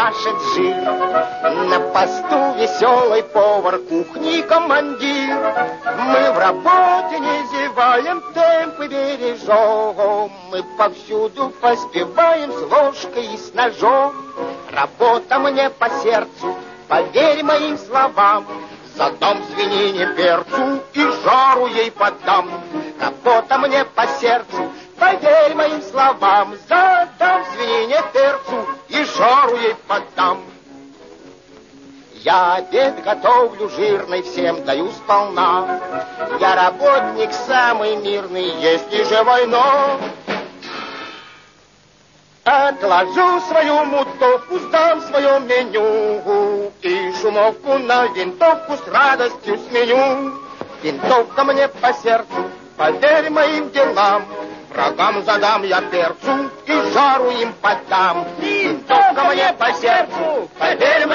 пашет жир. На посту веселый повар, кухни командир. Мы в работе не зеваем, темпы бережем. Мы повсюду поспеваем с ложкой и с ножом. Работа мне по сердцу, поверь моим словам. Задам свинине перцу и жару ей подам. Работа мне по сердцу, поверь моим словам. Задам свинине перцу и жару ей подам. Я обед готовлю жирный, всем даю сполна. Я работник самый мирный, если же война. Отложу свою мутовку, сдам свое меню и шумовку на винтовку с радостью сменю. Винтовка мне по сердцу, поверь моим делам. Врагам задам я перцу и жару им подам. Винтовка мне по сердцу, поверь